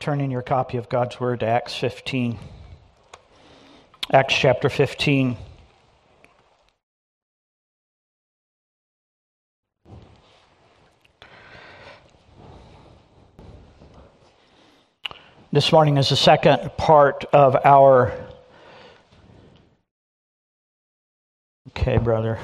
turn in your copy of God's Word to Acts 15. Acts chapter 15. This morning is the second part of our... Okay, brother.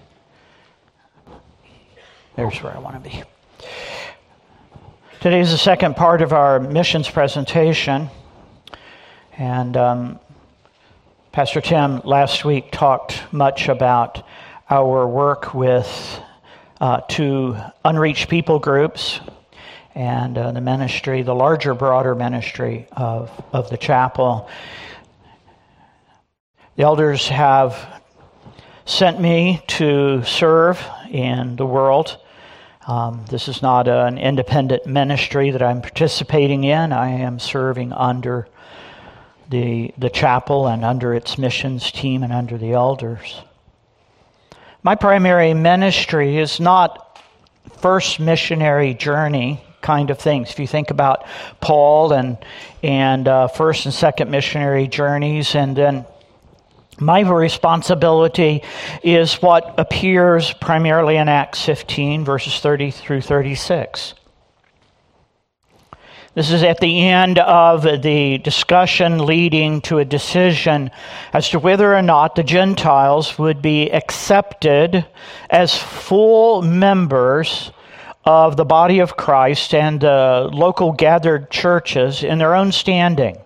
There's where I want to be. Today is the second part of our missions presentation. And Pastor Tim last week talked much about our work with two unreached people groups and the ministry, the larger, broader ministry of the chapel. The elders have sent me to serve in the world. This is not an independent ministry that I'm participating in. I am serving under the chapel and under its missions team and under the elders. My primary ministry is not first missionary journey kind of things. If you think about Paul and first and second missionary journeys, and then my responsibility is what appears primarily in Acts 15, verses 30 through 36. This is at the end of the discussion leading to a decision as to whether or not the Gentiles would be accepted as full members of the body of Christ and local gathered churches in their own standing.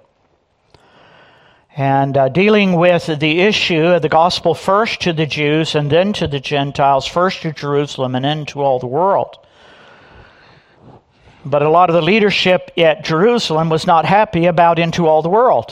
And dealing with the issue of the gospel first to the Jews and then to the Gentiles, first to Jerusalem and then to all the world. But a lot of the leadership at Jerusalem was not happy about into all the world.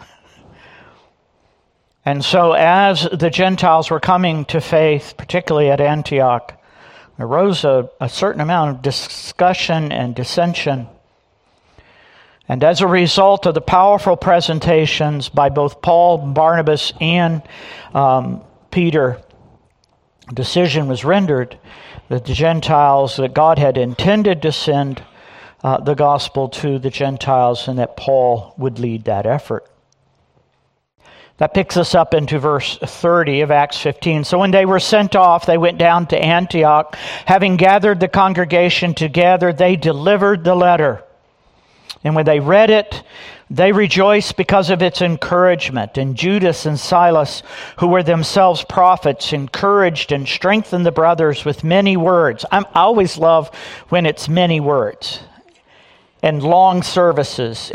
And so as the Gentiles were coming to faith, particularly at Antioch, there arose a certain amount of discussion and dissension. And as a result of the powerful presentations by both Paul, Barnabas, and Peter, a decision was rendered that the Gentiles, that God had intended to send the gospel to the Gentiles and that Paul would lead that effort. That picks us up into verse 30 of Acts 15. So when they were sent off, they went down to Antioch. Having gathered the congregation together, they delivered the letter. And when they read it, they rejoiced because of its encouragement. And Judas and Silas, who were themselves prophets, encouraged and strengthened the brothers with many words. I always love when it's many words and long services.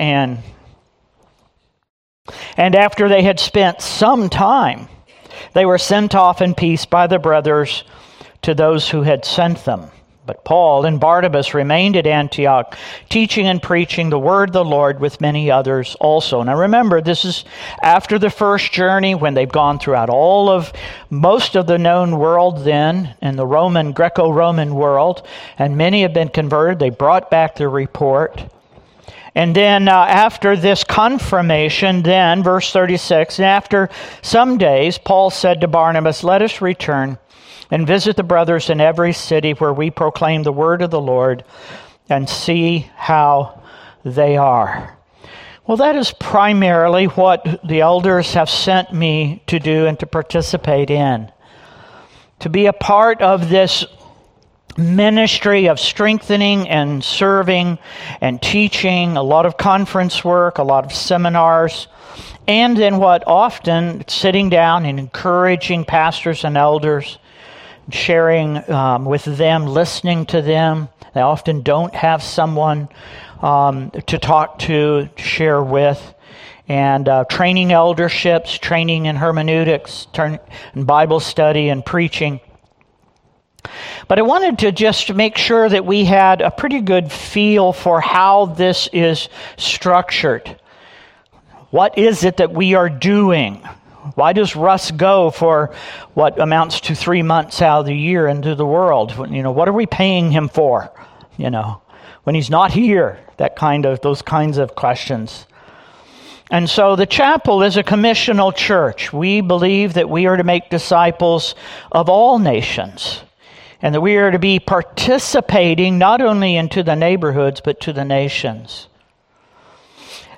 And after they had spent some time, they were sent off in peace by the brothers to those who had sent them. But Paul and Barnabas remained at Antioch, teaching and preaching the word of the Lord with many others also. Now remember, this is after the first journey when they've gone throughout most of the known world then, in the Greco-Roman world, and many have been converted. They brought back their report. And then after this confirmation, then, verse 36, and after some days, Paul said to Barnabas, "Let us return and visit the brothers in every city where we proclaim the word of the Lord and see how they are." Well, that is primarily what the elders have sent me to do and to participate in. To be a part of this ministry of strengthening and serving and teaching, a lot of conference work, a lot of seminars, and then what often sitting down and encouraging pastors and elders, sharing with them, listening to them. They often don't have someone to talk to, share with, and training elderships, training in hermeneutics, in Bible study and preaching. But I wanted to just make sure that we had a pretty good feel for how this is structured. What is it that we are doing? Why does Russ go for what amounts to 3 months out of the year into the world? What are we paying him for? When he's not here, those kinds of questions. And so the chapel is a commissional church. We believe that we are to make disciples of all nations, and that we are to be participating not only into the neighborhoods, but to the nations.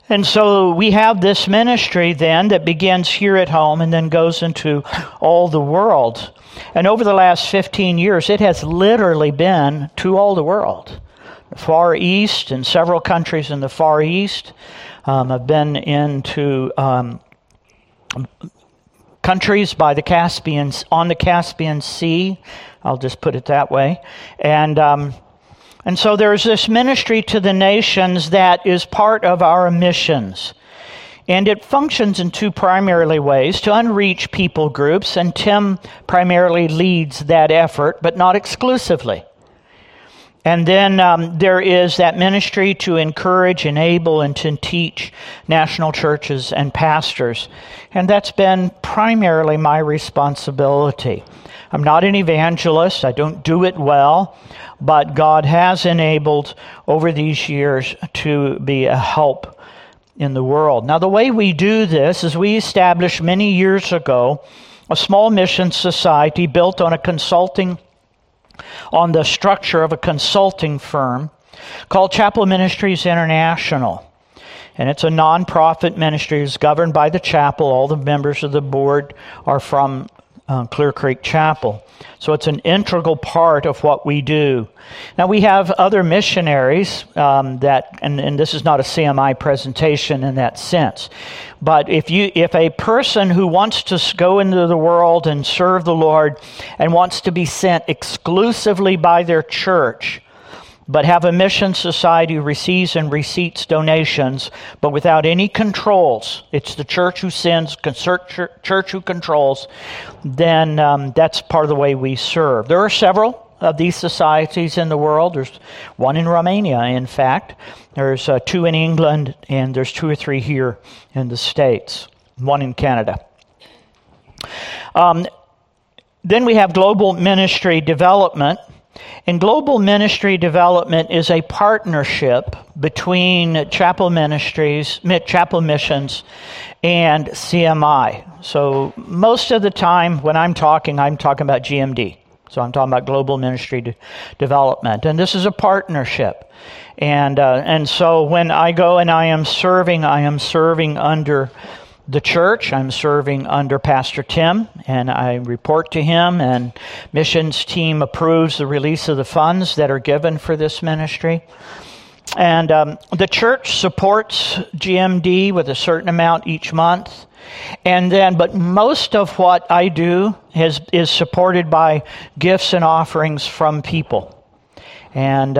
And so we have this ministry then that begins here at home and then goes into all the world. And over the last 15 years, it has literally been to all the world. The Far East, and several countries in the Far East. I've been into countries by the Caspian, on the Caspian Sea. I'll just put it that way. And so there's this ministry to the nations that is part of our missions. And it functions in two primary ways: to unreached people groups, and Tim primarily leads that effort, but not exclusively. And then there is that ministry to encourage, enable, and to teach national churches and pastors. And that's been primarily my responsibility. I'm not an evangelist. I don't do it well. But God has enabled over these years to be a help in the world. Now, the way we do this is we established many years ago a small mission society built on the structure of a consulting firm called Chapel Ministries International. And it's a nonprofit ministry. It's governed by the chapel. All the members of the board are from Clear Creek Chapel. So it's an integral part of what we do. Now we have other missionaries and this is not a CMI presentation in that sense. But if a person who wants to go into the world and serve the Lord and wants to be sent exclusively by their church, but have a mission society who receives and receipts donations, but without any controls, it's the church who sends, church who controls, then that's part of the way we serve. There are several of these societies in the world. There's one in Romania, in fact. There's two in England, and there's 2 or 3 here in the States, one in Canada. Then we have Global Ministry Development. And Global Ministry Development is a partnership between Chapel Missions, and CMI. So most of the time when I'm talking about GMD. So I'm talking about Global Ministry Development. And this is a partnership. And so when I go and I am serving under the church. I'm serving under Pastor Tim, and I report to him, and missions team approves the release of the funds that are given for this ministry. And the church supports GMD with a certain amount each month. But most of what I do is supported by gifts and offerings from people. And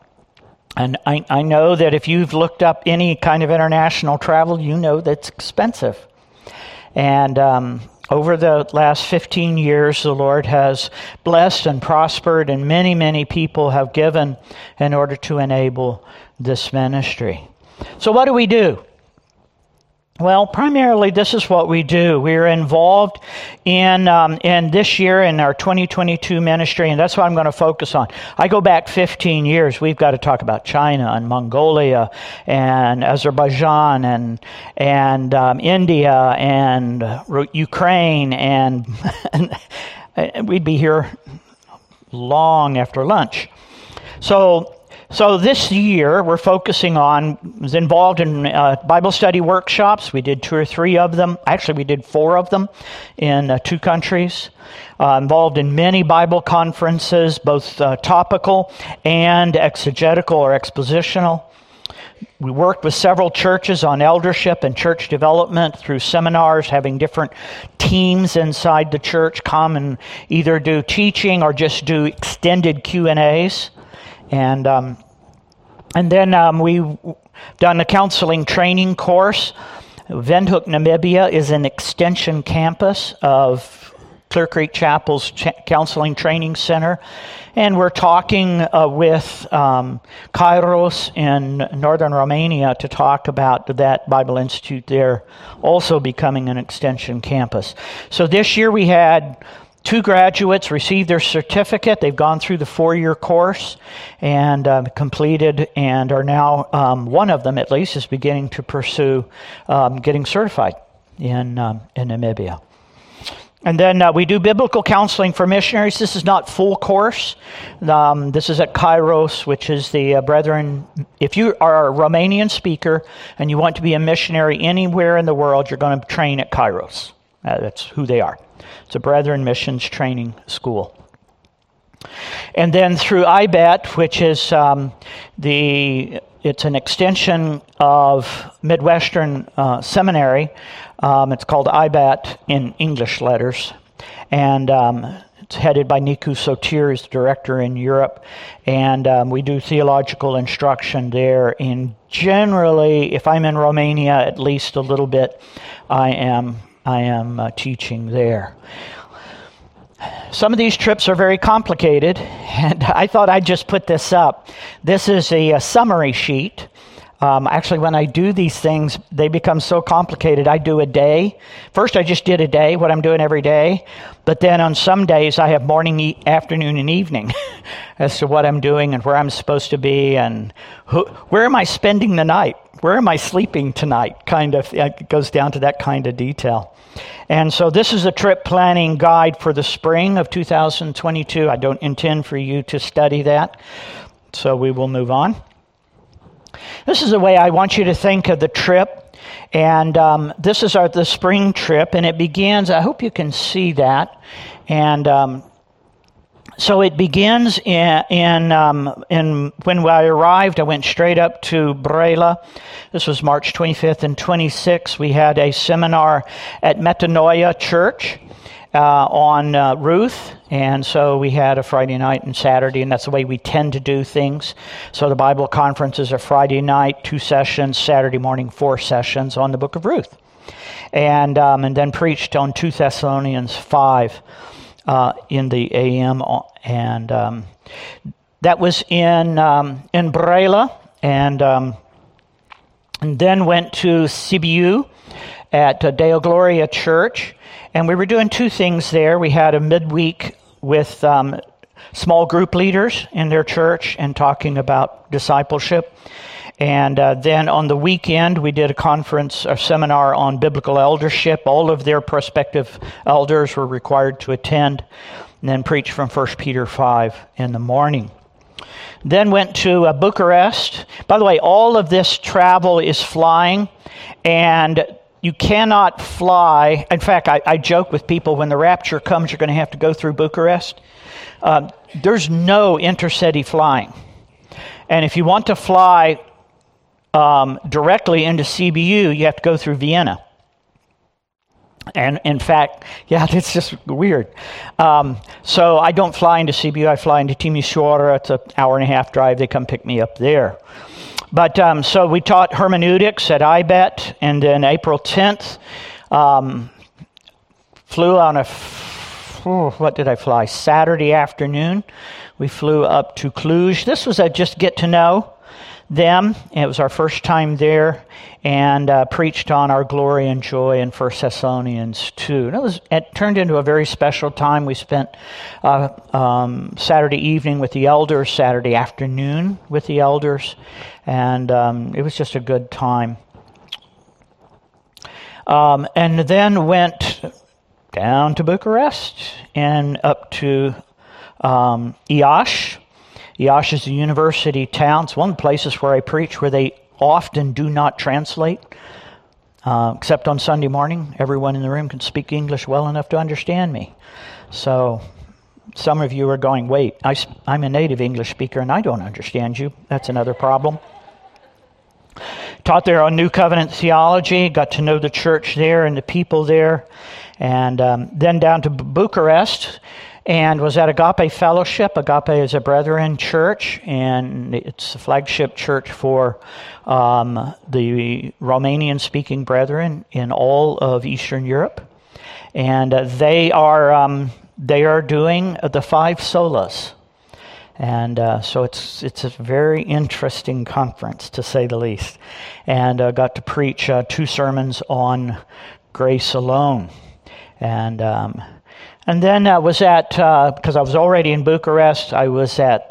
I know that if you've looked up any kind of international travel, you know that's expensive. And over the last 15 years, the Lord has blessed and prospered, and many, many people have given in order to enable this ministry. So what do we do? Well, primarily, this is what we do. We're involved in this year in our 2022 ministry, and that's what I'm going to focus on. I go back 15 years. We've got to talk about China and Mongolia and Azerbaijan and India and Ukraine, and we'd be here long after lunch. So this year, we're focusing was involved in Bible study workshops. We did 2 or 3 of them. Actually, we did 4 of them in 2 countries. Involved in many Bible conferences, both topical and exegetical or expositional. We worked with several churches on eldership and church development through seminars, having different teams inside the church come and either do teaching or just do extended Q&As. And then we've done a counseling training course. Windhoek, Namibia is an extension campus of Clear Creek Chapel's Counseling Training Center. And we're talking with Kairos in northern Romania to talk about that Bible Institute there also becoming an extension campus. So this year we had 2 graduates receive their certificate. They've gone through the 4-year course and completed, and are now, one of them at least, is beginning to pursue getting certified in Namibia. And then we do biblical counseling for missionaries. This is not full course. This is at Kairos, which is the Brethren. If you are a Romanian speaker and you want to be a missionary anywhere in the world, you're going to train at Kairos. That's who they are. It's a Brethren Missions Training School. And then through IBET, which is it's an extension of Midwestern Seminary. It's called IBET in English letters. And it's headed by Nicu Sotir, who's the director in Europe. And we do theological instruction there. And generally, if I'm in Romania, at least a little bit, I am teaching there. Some of these trips are very complicated, and I thought I'd just put this up. This is a summary sheet. Actually, when I do these things, they become so complicated. I do a day. First, I just did a day, what I'm doing every day. But then on some days, I have morning, afternoon, and evening as to what I'm doing and where I'm supposed to be and where am I spending the night? Where am I sleeping tonight? Kind of, it goes down to that kind of detail. And so this is a trip planning guide for the spring of 2022. I don't intend for you to study that, so we will move on. This is the way I want you to think of the trip. And this is the spring trip, and it begins, I hope you can see that. And so it begins in when I arrived, I went straight up to Brăila. This was March 25th and 26th. We had a seminar at Metanoia Church on Ruth. And so we had a Friday night and Saturday, and that's the way we tend to do things. So the Bible conferences are Friday night, 2 sessions, Saturday morning, 4 sessions on the book of Ruth. And then preached on 2 Thessalonians 5 in the AM. And that was in Brăila, and then went to Sibiu at Deo Gloria Church. And we were doing 2 things there. We had a midweek with small group leaders in their church and talking about discipleship. And then on the weekend, we did a seminar on biblical eldership. All of their prospective elders were required to attend, and then preach from 1 Peter 5 in the morning. Then went to Bucharest. By the way, all of this travel is flying, and you cannot fly. In fact, I joke with people, when the rapture comes, you're going to have to go through Bucharest. There's no intercity flying. And if you want to fly directly into CBU, you have to go through Vienna. And in fact, yeah, it's just weird. So I don't fly into CBU. I fly into Timișoara. It's an hour-and-a-half drive. They come pick me up there. But so we taught hermeneutics at IBET, and then April 10th, flew on what did I fly? Saturday afternoon. We flew up to Cluj. This was a just get to know them. It was our first time there, and preached on our glory and joy in 1 Thessalonians 2. And it turned into a very special time. We spent Saturday evening with the elders, Saturday afternoon with the elders, and it was just a good time. And then went down to Bucharest and up to Iași. Iași is a university town. It's one of the places where I preach where they often do not translate, except on Sunday morning. Everyone in the room can speak English well enough to understand me. So some of you are going, wait, I'm a native English speaker and I don't understand you. That's another problem. Taught there on New Covenant theology, got to know the church there and the people there, and then down to Bucharest, and was at Agape Fellowship. Agape is a Brethren church, and it's a flagship church for the Romanian-speaking Brethren in all of Eastern Europe. And they are doing the 5 solas. And so it's a very interesting conference, to say the least. And got to preach 2 sermons on grace alone. And then I was at, because I was already in Bucharest, I was at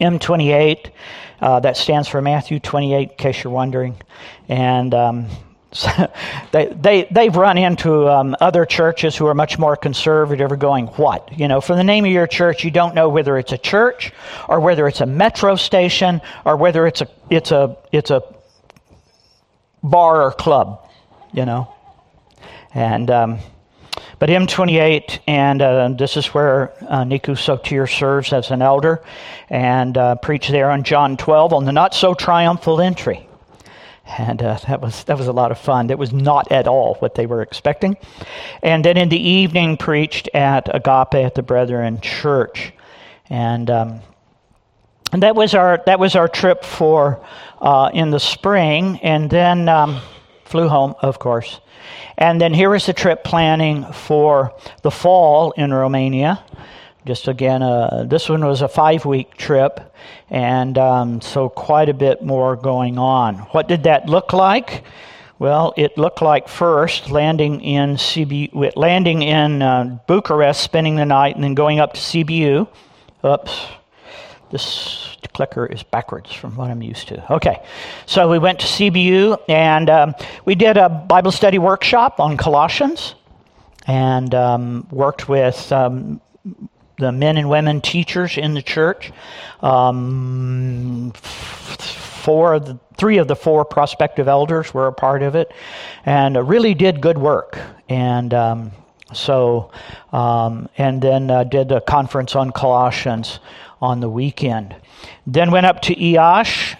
M28. That stands for Matthew 28, in case you're wondering. And So they've run into other churches who are much more conservative, or going, what? For the name of your church, you don't know whether it's a church or whether it's a metro station or whether it's a bar or club, And but M28, and this is where Niku Sotir serves as an elder, and preached there on John 12 on the not so triumphal entry. And that was a lot of fun. That was not at all what they were expecting. And then in the evening, preached at Agape at the Brethren Church, and that was our trip for in the spring. And then flew home, of course. And then here is the trip planning for the fall in Romania. Just again, this one was a 5-week trip, and so quite a bit more going on. What did that look like? Well, it looked like first landing in Bucharest, spending the night, and then going up to Sibiu. Oops, this clicker is backwards from what I'm used to. Okay, so we went to Sibiu, and we did a Bible study workshop on Colossians, and worked with the men and women teachers in the church. 3 of the 4 prospective elders were a part of it, and really did good work. And and then did a conference on Colossians on the weekend. Then went up to Iași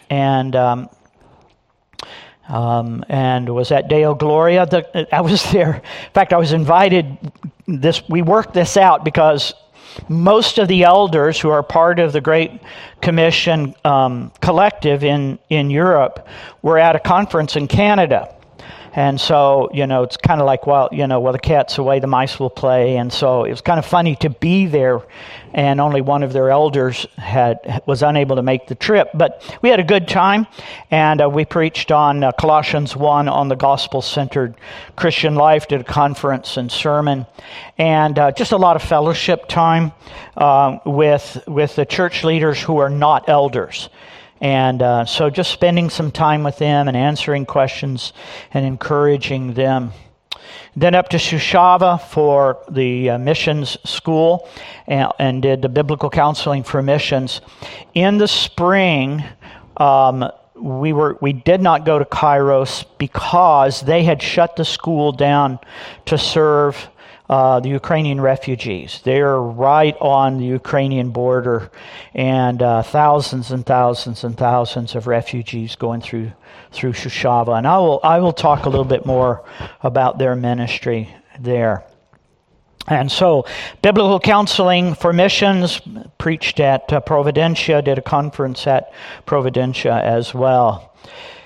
and was at Deo Gloria. I was there. In fact, I was invited. We worked this out because most of the elders who are part of the Great Commission collective in Europe were at a conference in Canada. And so, it's kind of like, while the cat's away, the mice will play. And so it was kind of funny to be there, and only one of their elders was unable to make the trip. But we had a good time, and we preached on Colossians 1 on the gospel-centered Christian life, did a conference and sermon, and just a lot of fellowship time with the church leaders who are not elders. And so just spending some time with them and answering questions and encouraging them. Then up to Suceava for the missions school, and did the biblical counseling for missions. In the spring, we did not go to Kairos because they had shut the school down to serve the Ukrainian refugees. They're right on the Ukrainian border, and thousands and thousands and thousands of refugees going through Suceava. And I will talk a little bit more about their ministry there. And so, biblical counseling for missions, preached at Providencia, did a conference at Providencia as well.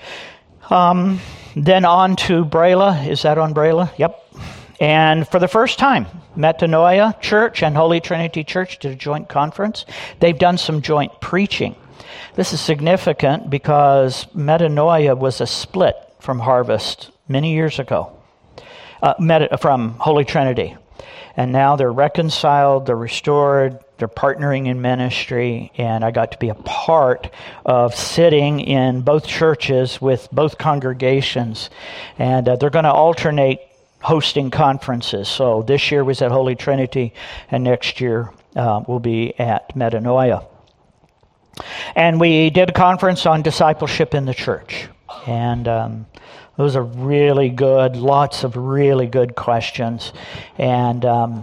Then on to Brela. Is that on Brela? Yep. And for the first time, Metanoia Church and Holy Trinity Church did a joint conference. They've done some joint preaching. This is significant because Metanoia was a split from Harvest many years ago, from Holy Trinity. And now they're reconciled, they're restored, they're partnering in ministry, and I got to be a part of sitting in both churches with both congregations. And they're going to alternate hosting conferences. So this year was at Holy Trinity, and next year will be at Metanoia. And we did a conference on discipleship in the church. And those are really good, lots of really good questions. And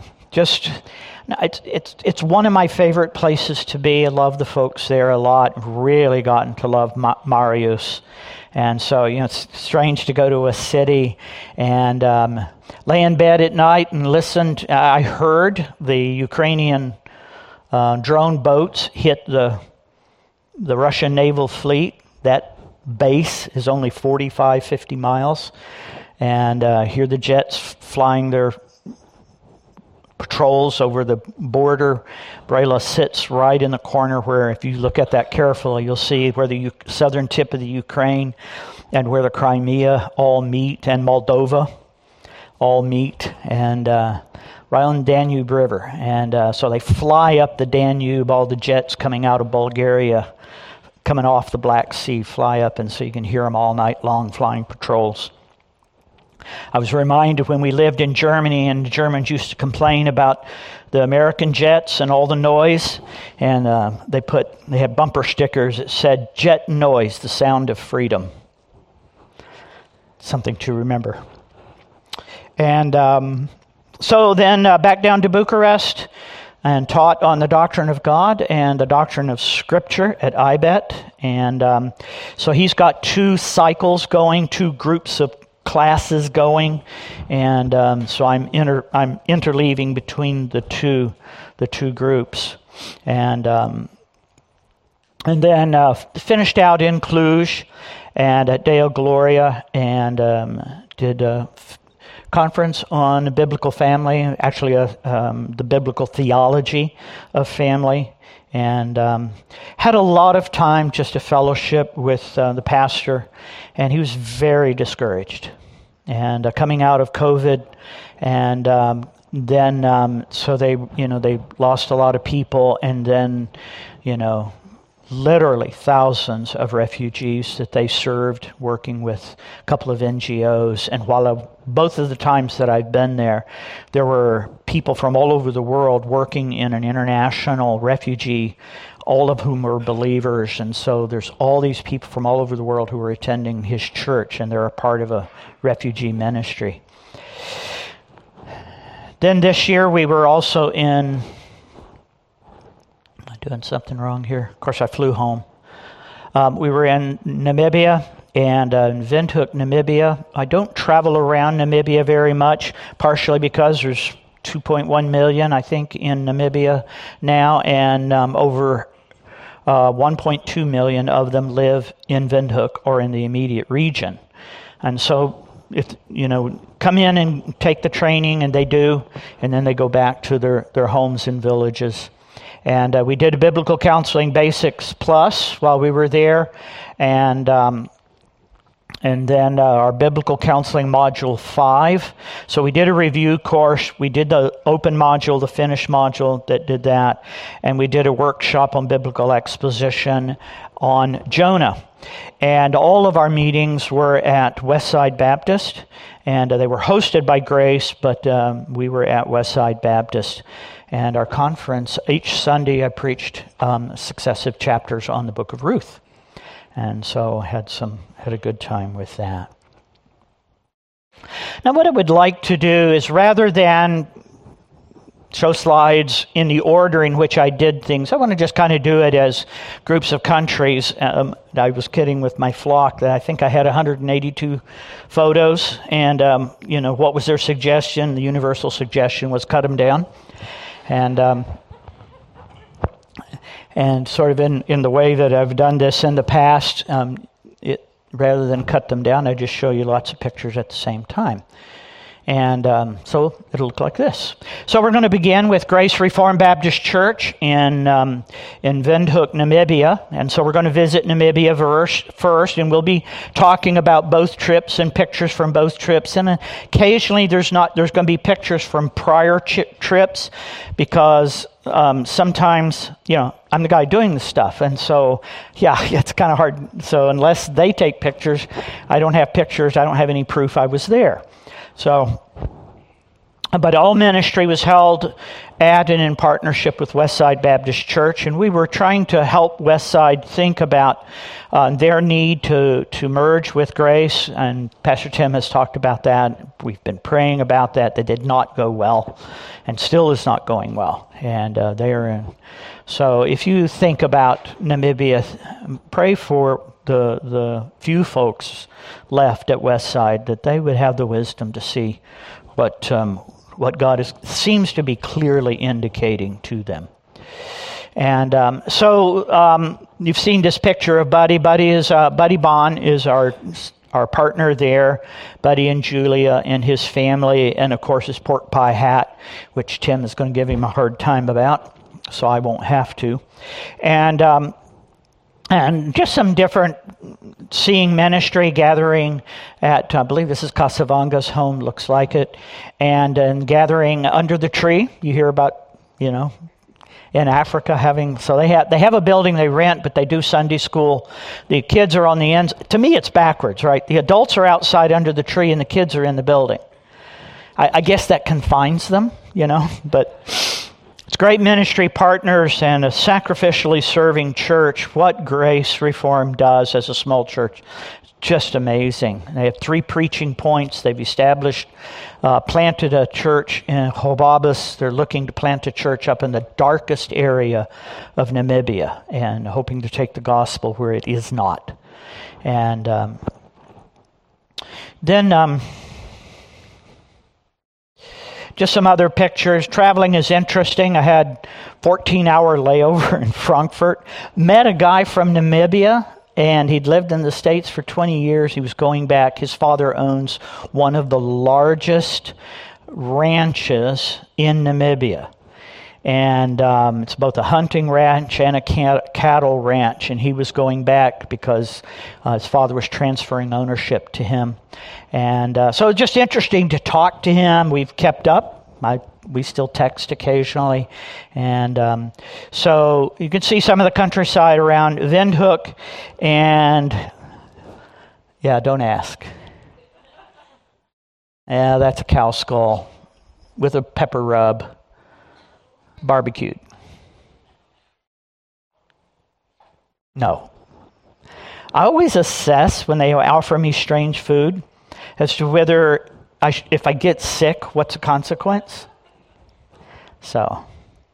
it's one of my favorite places to be. I love the folks there a lot. Really gotten to love Marius. And so, it's strange to go to a city and lay in bed at night and listen. I heard the Ukrainian drone boats hit the Russian naval fleet. That base is only 45, 50 miles. And hear the jets flying their patrols over the border. Brela sits right in the corner where, if you look at that carefully, you'll see where the southern tip of the Ukraine and where the Crimea all meet, and Moldova all meet, and right on the Danube River. And so they fly up the Danube, all the jets coming out of Bulgaria, coming off the Black Sea, fly up, and so you can hear them all night long flying patrols. I was reminded when we lived in Germany, and the Germans used to complain about the American jets and all the noise, and they had bumper stickers that said "Jet noise, the sound of freedom." Something to remember. And so then back down to Bucharest, and taught on the doctrine of God and the doctrine of Scripture at IBET. And so he's got 2 cycles going, 2 groups of classes going, and so I'm interleaving between the two groups, and then finished out in Cluj and at Deo Gloria, and did a conference on the biblical family, actually the biblical theology of family, and had a lot of time just to fellowship with the pastor, and he was very discouraged. And coming out of COVID, and then so they lost a lot of people, and then literally thousands of refugees that they served, working with a couple of NGOs. And while both of the times that I've been there were people from all over the world working in an international refugee, all of whom were believers. And so there's all these people from all over the world who are attending his church, and they're a part of a refugee ministry. Then this year we were also in... Doing something wrong here. Of course, I flew home. We were in Namibia, and in Windhoek, Namibia. I don't travel around Namibia very much, partially because there's 2.1 million, I think, in Namibia now, and over 1.2 million of them live in Windhoek or in the immediate region. And so, if come in and take the training, and they do, and then they go back to their homes and villages. And we did a Biblical Counseling Basics Plus while we were there, and then our Biblical Counseling Module 5. So we did a review course. We did the open module, the finished module that did that, and we did a workshop on biblical exposition on Jonah. And all of our meetings were at Westside Baptist, and they were hosted by Grace, but we were at Westside Baptist. And our conference, each Sunday I preached successive chapters on the book of Ruth. And so had a good time with that. Now what I would like to do is, rather than show slides in the order in which I did things, I want to just kind of do it as groups of countries. I was kidding with my flock that I think I had 182 photos, and what was their suggestion? The universal suggestion was cut them down. And sort of in the way that I've done this in the past, rather than cut them down, I just show you lots of pictures at the same time. And so it'll look like this. So we're going to begin with Grace Reformed Baptist Church in Windhoek, Namibia. And so we're going to visit Namibia first, and we'll be talking about both trips and pictures from both trips. And occasionally there's going to be pictures from prior trips, because sometimes, I'm the guy doing the stuff. And so, it's kind of hard. So unless they take pictures, I don't have pictures. I don't have any proof I was there. So, but all ministry was held at and in partnership with Westside Baptist Church, and we were trying to help Westside think about their need to merge with Grace, and Pastor Tim has talked about that. We've been praying about that. That did not go well, and still is not going well, and they are in. So if you think about Namibia, pray for the few folks left at Westside, that they would have the wisdom to see what God seems to be clearly indicating to them. And so you've seen this picture of Buddy. Buddy Bond is our partner there. Buddy and Julia and his family, and of course his pork pie hat, which Tim is going to give him a hard time about, so I won't have to. And just some different seeing ministry gathering at, I believe this is Casavanga's home, looks like it, and gathering under the tree. You hear about, in Africa. They have a building they rent, but they do Sunday school. The kids are on the ends. To me, it's backwards, right? The adults are outside under the tree, and the kids are in the building. I guess that confines them, but it's great ministry partners and a sacrificially serving church. What Grace Reformed does as a small church, just amazing. They have 3 preaching points. They've established, planted a church in Hobabis. They're looking to plant a church up in the darkest area of Namibia and hoping to take the gospel where it is not. And then just some other pictures. Traveling is interesting. I had 14-hour layover in Frankfurt. Met a guy from Namibia, and he'd lived in the States for 20 years. He was going back. His father owns one of the largest ranches in Namibia. And it's both a hunting ranch and a cattle ranch. And he was going back because his father was transferring ownership to him. And so it's just interesting to talk to him. We've kept up. We still text occasionally. And so you can see some of the countryside around Windhoek. And, yeah, don't ask. Yeah, that's a cow skull with a pepper rub. Barbecued. No. I always assess when they offer me strange food as to whether if I get sick, what's the consequence? So,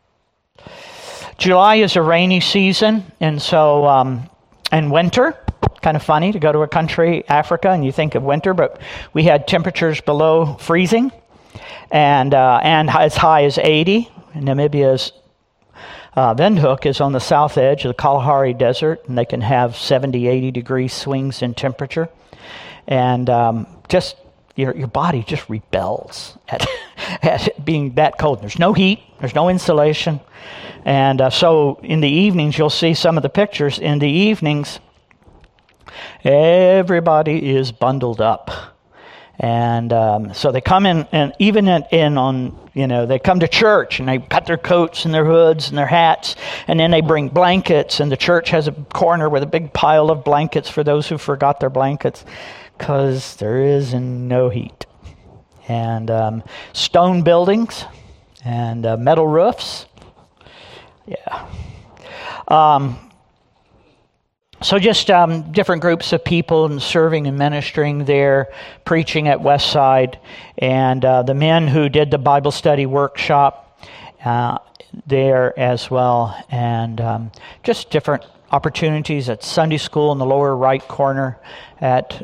July is a rainy season, and so, and winter, kind of funny to go to a country, Africa, and you think of winter, but we had temperatures below freezing and as high as 80. Namibia's Windhoek is on the south edge of the Kalahari Desert, and they can have 70, 80 degree swings in temperature. And just your body just rebels at it being that cold. There's no heat, there's no insulation. And so in the evenings, you'll see some of the pictures. In the evenings, everybody is bundled up. And so they come in, and even they come to church, and they got their coats and their hoods and their hats, and then they bring blankets, and the church has a corner with a big pile of blankets for those who forgot their blankets, because there is no heat. And stone buildings and metal roofs. Yeah. So just different groups of people and serving and ministering there, preaching at Westside, and the men who did the Bible study workshop there as well, and just different opportunities at Sunday school in the lower right corner at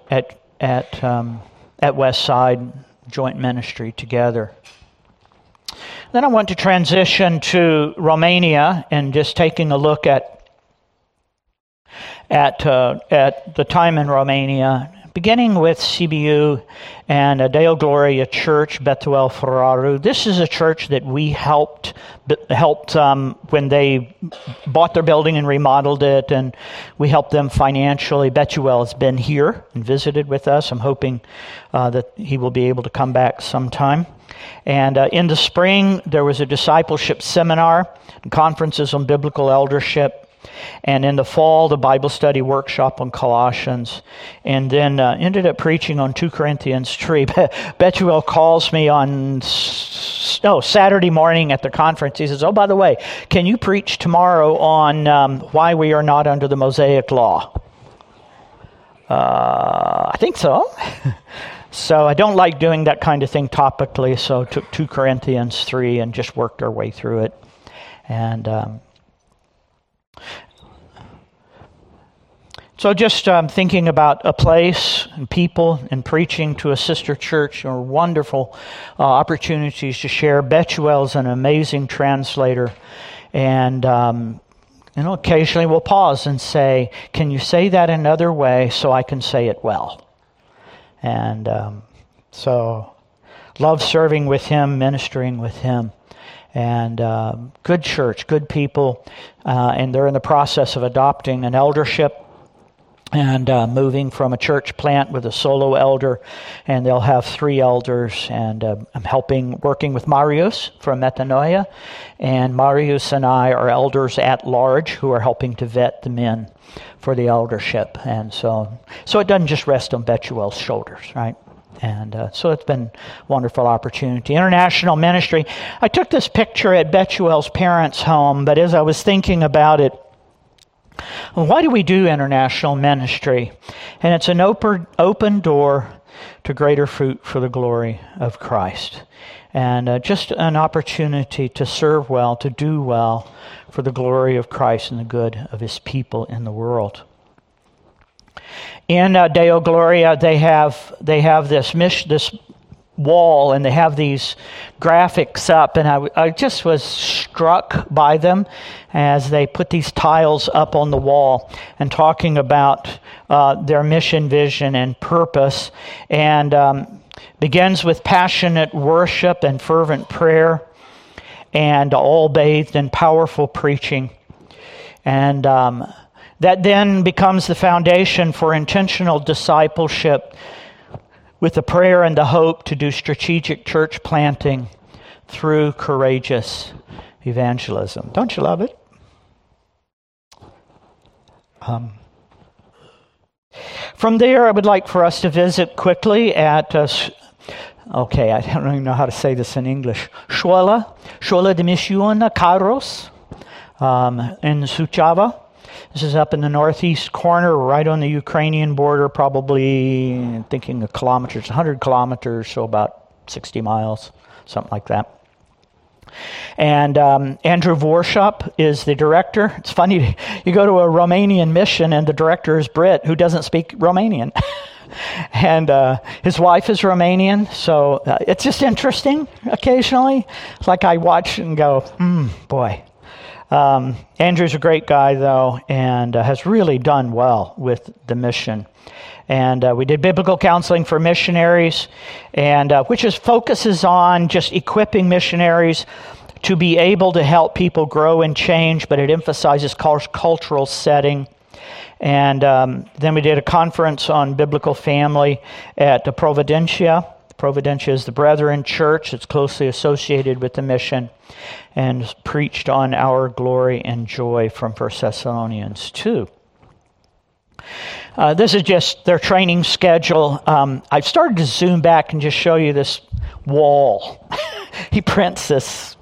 Westside, joint ministry together. Then I want to transition to Romania and just taking a look at the time in Romania, beginning with CBU and Deo Gloria Church, Bethuel Ferraru. This is a church that we helped when they bought their building and remodeled it, and we helped them financially. Bethuel has been here and visited with us. I'm hoping that he will be able to come back sometime. And in the spring, there was a discipleship seminar and conferences on biblical eldership. And in the fall, the Bible study workshop on Colossians, and then ended up preaching on 2 Corinthians 3. Bethuel calls me on Saturday morning at the conference. He says, "Oh, by the way, can you preach tomorrow on why we are not under the Mosaic law?" I think so. So I don't like doing that kind of thing topically, so took 2 Corinthians 3 and just worked our way through it. And so just thinking about a place and people and preaching to a sister church are wonderful opportunities to share. Bethuel's an amazing translator. And occasionally we'll pause and say, "Can you say that another way so I can say it well?" And so love serving with him, ministering with him. And good church, good people. And they're in the process of adopting an eldership. and moving from a church plant with a solo elder, and they'll have 3 elders. And I'm working with Marius from Metanoia, and Marius and I are elders at large who are helping to vet the men for the eldership. And so it doesn't just rest on Bethuel's shoulders, right? And so it's been a wonderful opportunity. International ministry. I took this picture at Bethuel's parents' home, but as I was thinking about it, why do we do international ministry? And it's an open door to greater fruit for the glory of Christ. And just an opportunity to serve well, to do well for the glory of Christ and the good of his people in the world. In Deo Gloria, they have this wall, and they have these graphics up, and I just was struck by them as they put these tiles up on the wall and talking about their mission, vision, and purpose, and begins with passionate worship and fervent prayer, and all bathed in powerful preaching. And that then becomes the foundation for intentional discipleship, with the prayer and the hope to do strategic church planting through courageous evangelism. Don't you love it? From there, I would like for us to visit quickly at, I don't even know how to say this in English, Scuola de Missione Kairos in Suceava. This is up in the northeast corner, right on the Ukrainian border, probably, thinking of kilometers, 100 kilometers, so about 60 miles, something like that. And Andrew Vorshop is the director. It's funny, you go to a Romanian mission and the director is Brit, who doesn't speak Romanian. And his wife is Romanian, so it's just interesting occasionally. It's like I watch and go, boy. Andrew's a great guy, though, and has really done well with the mission. And we did biblical counseling for missionaries, and which focuses on just equipping missionaries to be able to help people grow and change, but it emphasizes cultural setting. And then we did a conference on biblical family at Providencia. Providencia is the Brethren Church. It's closely associated with the mission, and preached on our glory and joy from 1 Thessalonians 2. This is just their training schedule. I've started to zoom back and just show you this wall. He prints this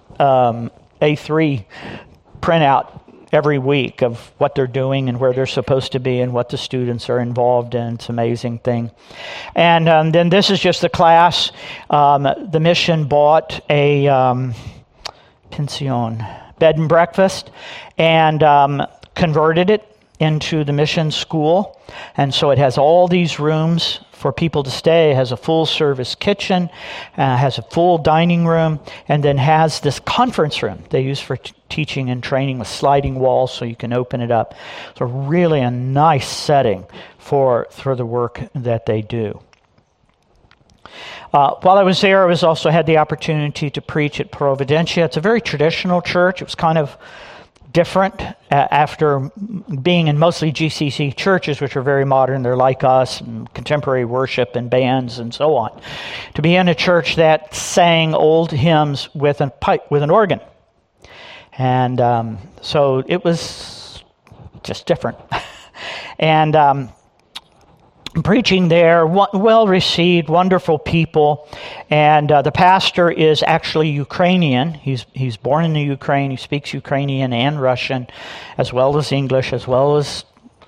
A3 printout every week of what they're doing and where they're supposed to be and what the students are involved in. It's an amazing thing. And then this is just the class. The mission bought a pension, bed and breakfast, and converted it into the mission school. And so it has all these rooms for people to stay. It has a full service kitchen, has a full dining room, and then has this conference room they use for teaching and training with sliding walls so you can open it up. So really a nice setting for the work that they do. While I was there, I also had the opportunity to preach at Providencia. It's a very traditional church. It was kind of different after being in mostly GCC churches, which are very modern. They're like us, and contemporary worship and bands and so on. To be in a church that sang old hymns with an organ. And so it was just different. And preaching there, well received, wonderful people, and the pastor is actually Ukrainian. He's born in the Ukraine. He speaks Ukrainian and Russian, as well as English, as well as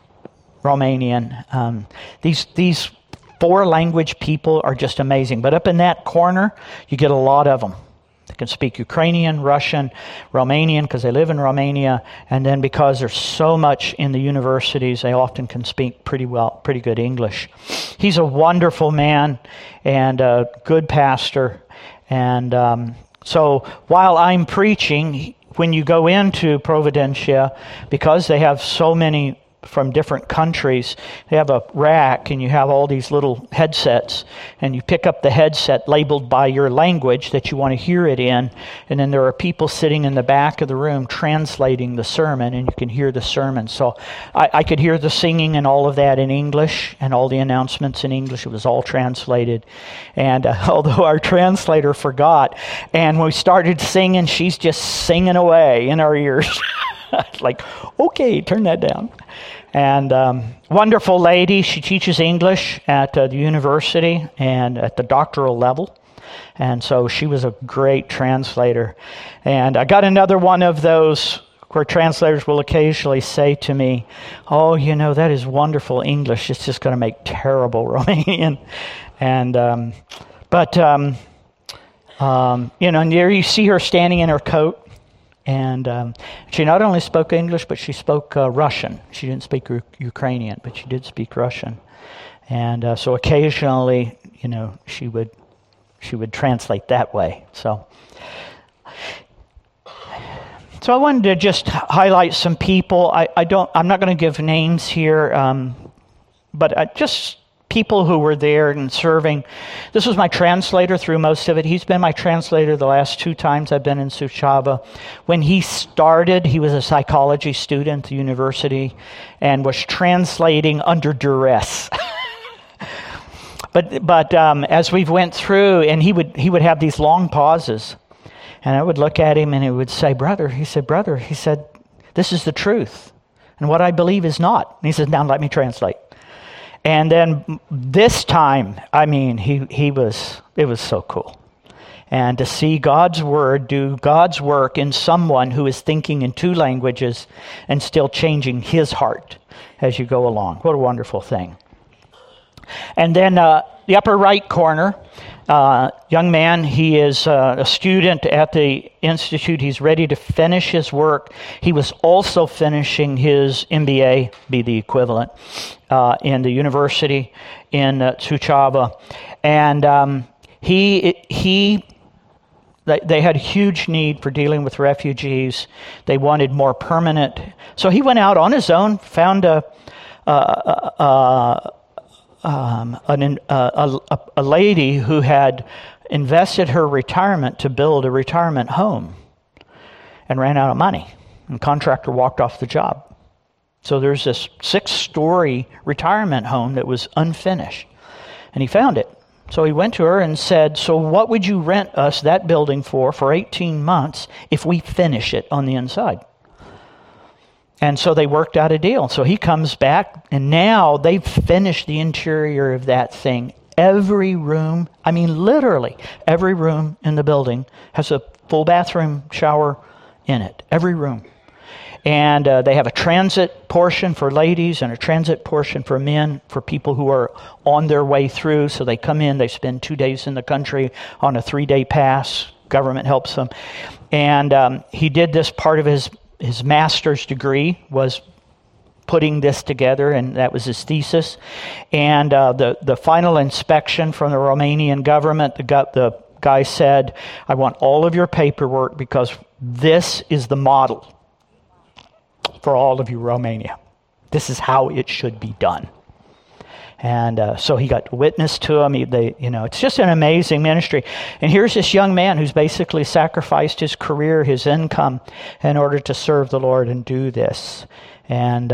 Romanian. These 4 language people are just amazing. But up in that corner, you get a lot of them. They can speak Ukrainian, Russian, Romanian, because they live in Romania, and then because there's so much in the universities, they often can speak pretty good English. He's a wonderful man and a good pastor. And so while I'm preaching, when you go into Providencia, because they have so many from different countries. They have a rack, and you have all these little headsets, and you pick up the headset labeled by your language that you want to hear it in, and then there are people sitting in the back of the room translating the sermon, and you can hear the sermon. So I could hear the singing and all of that in English, and all the announcements in English. It was all translated. And although our translator forgot, and when we started singing, she's just singing away in our ears. Like, okay, turn that down. And wonderful lady. She teaches English at the university and at the doctoral level. And so she was a great translator. And I got another one of those where translators will occasionally say to me, oh, that is wonderful English. It's just going to make terrible Romanian. And, and there you see her standing in her coat. And she not only spoke English, but she spoke Russian. She didn't speak Ukrainian, but she did speak Russian. And so occasionally, she would translate that way. So I wanted to just highlight some people. I'm not going to give names here, but just people who were there and serving. This was my translator through most of it. He's been my translator the last 2 times I've been in Suceava. When he started, he was a psychology student at the university and was translating under duress. But as we went through, and he would have these long pauses, and I would look at him and he would say, brother, he said, this is the truth. And what I believe is not. And he said, now let me translate. And then this time, it was so cool. And to see God's Word do God's work in someone who is thinking in 2 languages and still changing his heart as you go along. What a wonderful thing. And then the upper right corner, young man, he is a student at the Institute. He's ready to finish his work. He was also finishing his MBA, be the equivalent, in the university in Suceava. And they had a huge need for dealing with refugees. They wanted more permanent. So he went out on his own, found a lady who had invested her retirement to build a retirement home and ran out of money. And the contractor walked off the job. So there's this 6-story retirement home that was unfinished. And he found it. So he went to her and said, so what would you rent us that building for 18 months if we finish it on the inside? And so they worked out a deal. So he comes back, and now they've finished the interior of that thing. Every room, literally, every room in the building has a full bathroom shower in it. Every room. And they have a transit portion for ladies and a transit portion for men, for people who are on their way through. So they come in, they spend 2 days in the country on a 3-day pass. Government helps them. And he did this part of his master's degree, was putting this together, and that was his thesis. And the final inspection from the Romanian government, the guy said, I want all of your paperwork because this is the model for all of you Romania. This is how it should be done. And so he got to witness to him. It's just an amazing ministry. And here's this young man who's basically sacrificed his career, his income, in order to serve the Lord and do this. And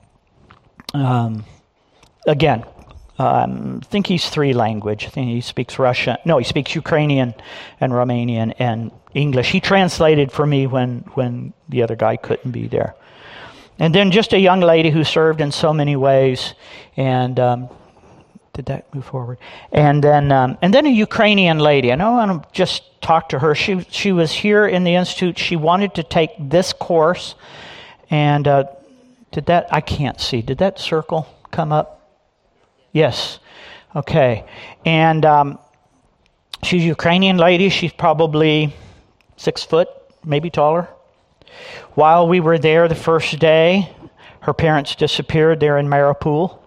again, I think he's 3 language. I think he speaks Russian. No, he speaks Ukrainian and Romanian and English. He translated for me when the other guy couldn't be there. And then just a young lady who served in so many ways. And did that move forward? And then a Ukrainian lady. I know I want to just talk to her. She was here in the Institute. She wanted to take this course. And did that? I can't see. Did that circle come up? Yes. Okay. And she's a Ukrainian lady. She's probably 6 foot, maybe taller. While we were there the first day, her parents disappeared there in Mariupol,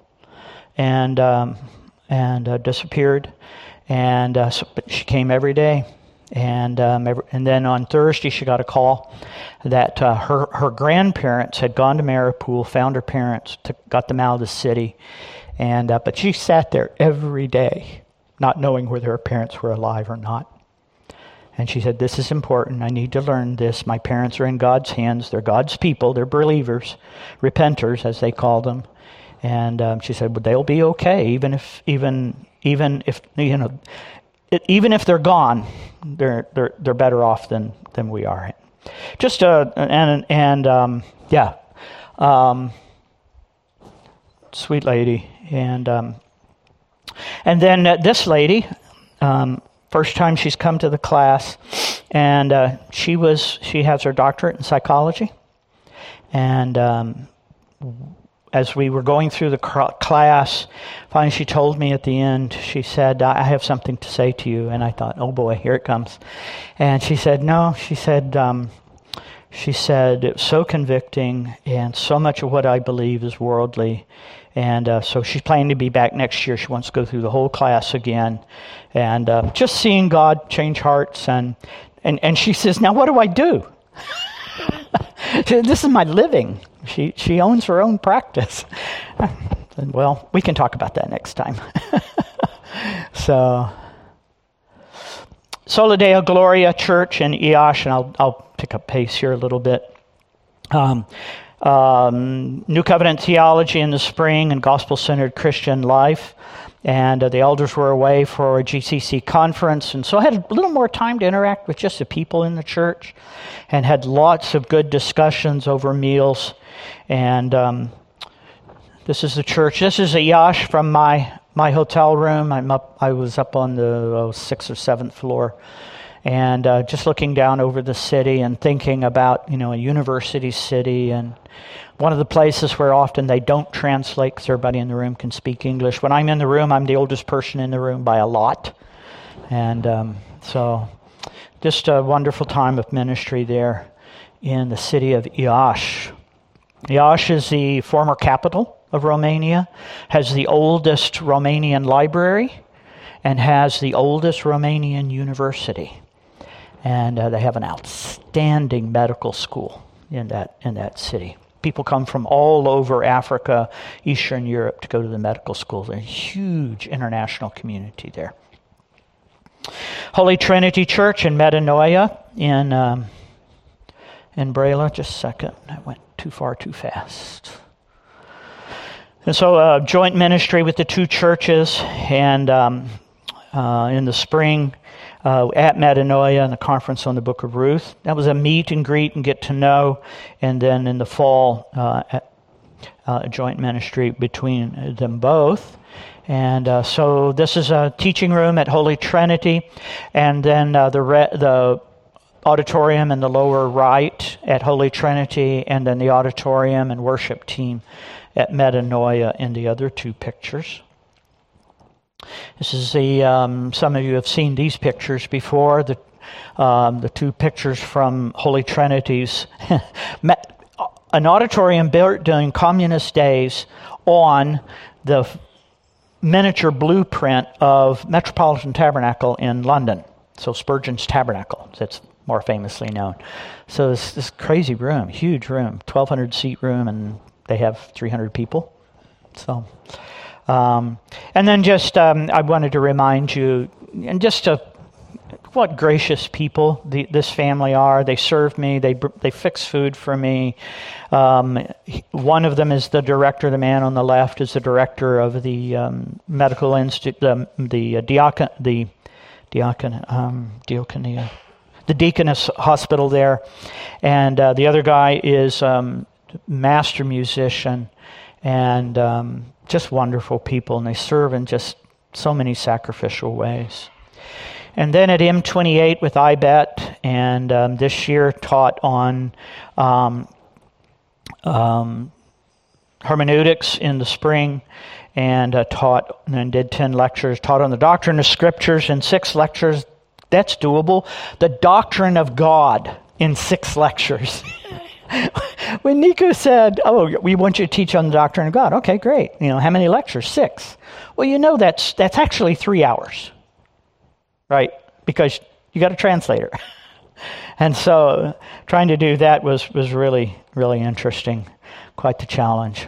and disappeared. And but she came every day, And then on Thursday, she got a call that her grandparents had gone to Mariupol, found her parents, got them out of the city. But she sat there every day, not knowing whether her parents were alive or not. And she said, this is important. I need to learn this. My parents are in God's hands. They're God's people. They're believers, repenters, as they call them. And she said, but they'll be okay, even if they're gone, they're better off than we are. Sweet lady. And then this lady, first time she's come to the class, and she has her doctorate in psychology. And as we were going through the class, finally she told me at the end, she said, I have something to say to you. And I thought, oh boy, here it comes. And she said, no, she said, it's so convicting, and so much of what I believe is worldly. And so she's planning to be back next year. She wants to go through the whole class again. And just seeing God change hearts. And she says, now what do I do? This is my living. She owns her own practice. Well, we can talk about that next time. So, Sola Deo Gloria Church in Iași, and I'll pick up pace here a little bit. New Covenant Theology in the spring and Gospel-Centered Christian Life. And the elders were away for a GCC conference, and so I had a little more time to interact with just the people in the church, and had lots of good discussions over meals. And this is the church. This is Iași from my hotel room. I was up on the 6th or 7th floor, and just looking down over the city and thinking about a university city, and one of the places where often they don't translate because everybody in the room can speak English. When I'm in the room, I'm the oldest person in the room by a lot. And so just a wonderful time of ministry there in the city of Iași. Iași is the former capital of Romania, has the oldest Romanian library, and has the oldest Romanian university. And they have an outstanding medical school in that city. People come from all over Africa, Eastern Europe to go to the medical schools. There's a huge international community there. Holy Trinity Church in Metanoia in Brela. Just a second. I went too far too fast. And so joint ministry with the two churches, and in the spring at Metanoia and the conference on the Book of Ruth. That was a meet and greet and get to know. And then in the fall, a joint ministry between them both. And so this is a teaching room at Holy Trinity. And then the auditorium in the lower right at Holy Trinity. And then the auditorium and worship team at Metanoia in the other two pictures. This is some of you have seen these pictures before, the two pictures from Holy Trinity's, an auditorium built during communist days on the miniature blueprint of Metropolitan Tabernacle in London. So Spurgeon's Tabernacle, that's more famously known. So this crazy room, huge room, 1,200 seat room, and they have 300 people. So... and then just, I wanted to remind you, and just what gracious people this family are. They serve me. They fix food for me. One of them is the director. The man on the left is the director of the medical institute, the Deaconess Hospital there, and the other guy is master musician, and just wonderful people, and they serve in just so many sacrificial ways. And then at M28 with IBET, and this year taught on hermeneutics in the spring, and taught and did 10 lectures, taught on the doctrine of scriptures in 6 lectures. That's doable. The doctrine of God in 6 lectures. When Nico said, "Oh, we want you to teach on the doctrine of God," okay, great. How many lectures? 6. Well, that's actually 3 hours, right? Because You got a translator. And so trying to do that was really, really interesting. Quite the challenge.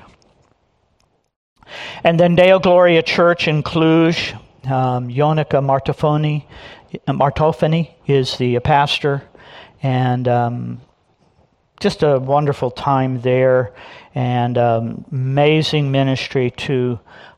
And then Deo Gloria Church in Cluj, Ionica Martofani is the pastor, and just a wonderful time there, and amazing ministry to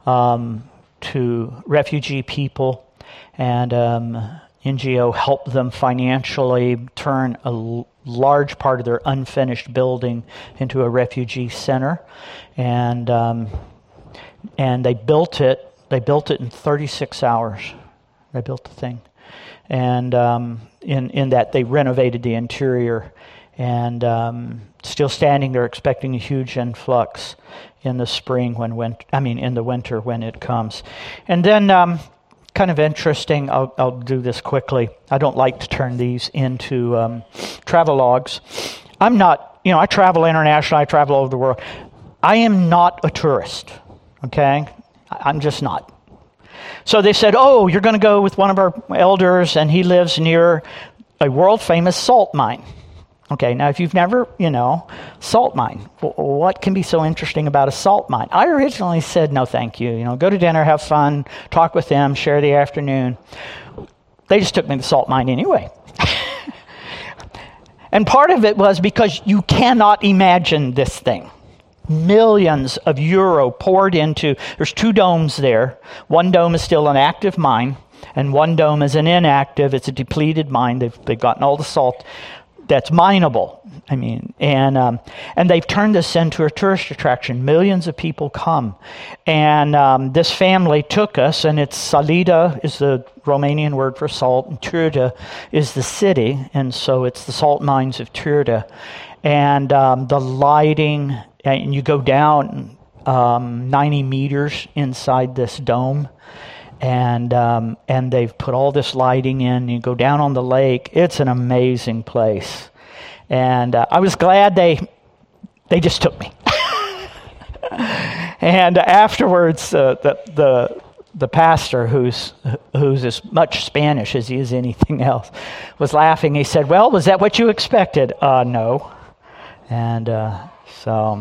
refugee people, and NGO helped them financially turn a large part of their unfinished building into a refugee center, and they built it. They built it in 36 hours. They built the thing, and in that they renovated the interior, and still standing there, expecting a huge influx in the spring in the winter when it comes, and then. Kind of interesting. I'll do this quickly. I don't like to turn these into travel logs. I'm not, I travel internationally. I travel all over the world. I am not a tourist, okay? I'm just not. So they said, oh, you're going to go with one of our elders, and he lives near a world-famous salt mine. Okay, now if you've never, salt mine, what can be so interesting about a salt mine? I originally said, no, thank you. Go to dinner, have fun, talk with them, share the afternoon. They just took me to the salt mine anyway. And part of it was because you cannot imagine this thing. Millions of euro poured into, there's 2 domes there. One dome is still an active mine, and one dome is an inactive, it's a depleted mine. They've gotten all the salt that's mineable. And they've turned this into a tourist attraction. Millions of people come. And this family took us, and it's Salida is the Romanian word for salt, and Târgu is the city, and so it's the salt mines of Târgu. And the lighting, and you go down 90 meters inside this dome, and they've put all this lighting in. You go down on the lake. It's an amazing place, and I was glad they just took me. And afterwards, the pastor, who's as much Spanish as he is anything else, was laughing. He said, "Well, was that what you expected?" No, and so,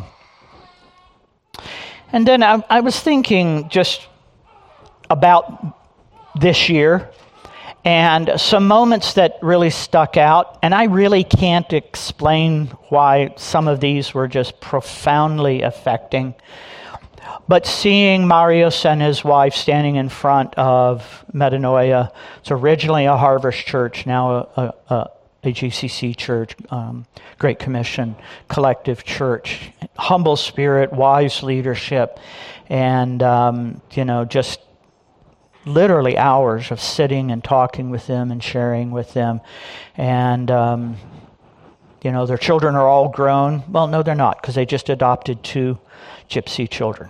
and then I was thinking just about this year, and some moments that really stuck out, and I really can't explain why some of these were just profoundly affecting. But seeing Marius and his wife standing in front of Metanoia, it's originally a Harvest Church, now a GCC church, Great Commission, collective church, humble spirit, wise leadership, and just literally hours of sitting and talking with them and sharing with them. And, their children are all grown. Well, no, they're not, because they just adopted 2 gypsy children,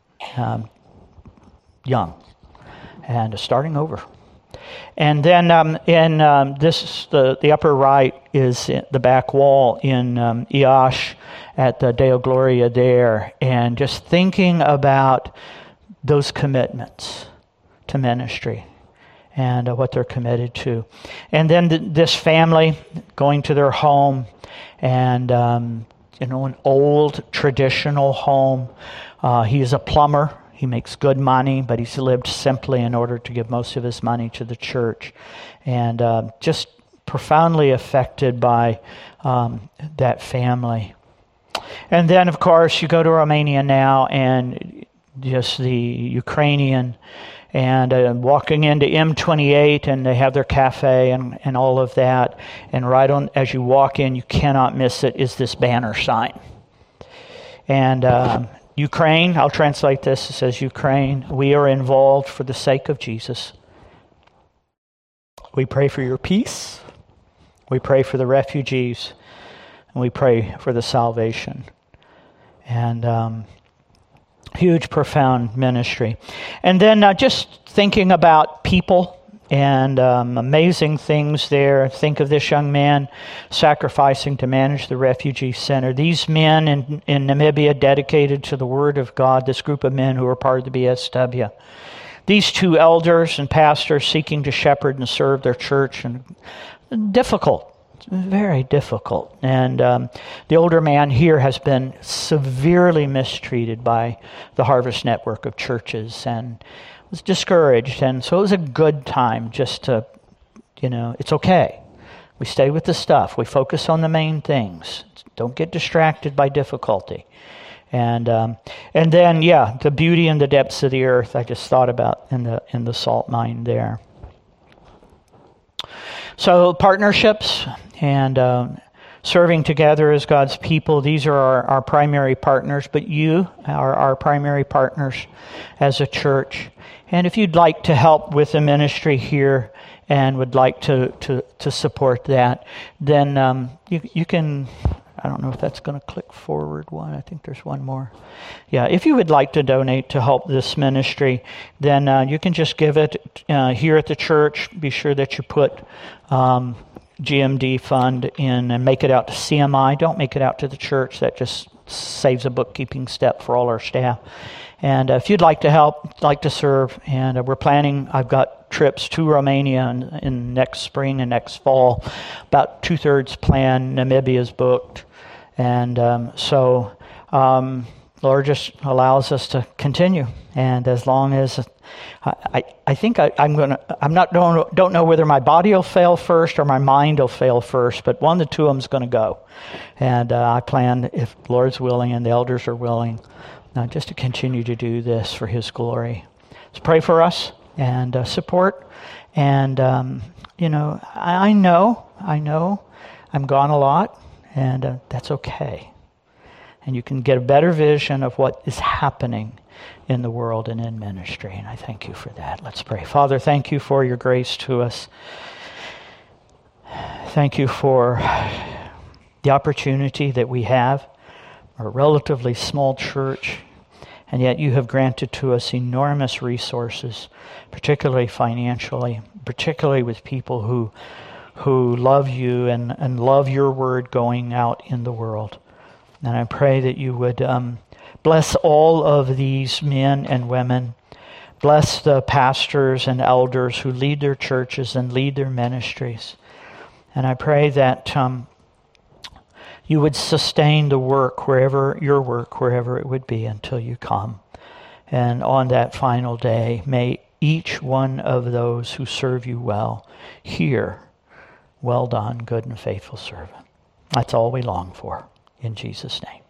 young, and starting over. And then the upper right is the back wall in Iași at the Deo Gloria there, and just thinking about those commitments to ministry and what they're committed to. And then this family going to their home, and an old traditional home. He is a plumber. He makes good money, but he's lived simply in order to give most of his money to the church. And just profoundly affected by that family. And then, of course, you go to Romania now, and just the Ukrainian, and walking into M28, and they have their cafe and all of that. And right on, as you walk in, you cannot miss it, is this banner sign. And Ukraine, I'll translate this. It says, Ukraine, we are involved for the sake of Jesus. We pray for your peace. We pray for the refugees. And we pray for the salvation. And huge, profound ministry. And then just thinking about people and amazing things there. Think of this young man sacrificing to manage the refugee center. These men in Namibia dedicated to the Word of God, this group of men who are part of the BSW. these two elders and pastors seeking to shepherd and serve their church, and difficult, very difficult. And the older man here has been severely mistreated by the Harvest Network of churches and was discouraged. And so it was a good time just to, it's okay. We stay with the stuff. We focus on the main things. Don't get distracted by difficulty. And then, the beauty and the depths of the earth, I just thought about in the salt mine there. So partnerships and serving together as God's people, these are our primary partners, but you are our primary partners as a church. And if you'd like to help with the ministry here and would like to support that, then you can... I don't know if that's going to click forward one. I think there's one more. Yeah, if you would like to donate to help this ministry, then you can just give it here at the church. Be sure that you put GMD fund in and make it out to CMI. Don't make it out to the church. That just saves a bookkeeping step for all our staff. And if you'd like to help, like to serve, and we're planning, I've got trips to Romania in next spring and next fall. About 2/3 planned. Namibia's booked. And so Lord just allows us to continue. And as long as I think don't know whether my body will fail first or my mind will fail first, but one of the two of them's going to go. And I plan, if the Lord's willing and the elders are willing, just to continue to do this for His glory. So pray for us and support. And I know I'm gone a lot. And that's okay. And you can get a better vision of what is happening in the world and in ministry. And I thank you for that. Let's pray. Father, thank you for your grace to us. Thank you for the opportunity that we have, a relatively small church, and yet you have granted to us enormous resources, particularly financially, particularly with people who love you and love your word going out in the world. And I pray that you would bless all of these men and women. Bless the pastors and elders who lead their churches and lead their ministries. And I pray that you would sustain the work, wherever it would be, until you come. And on that final day, may each one of those who serve you well hear, "Well done, good and faithful servant." That's all we long for. In Jesus' name.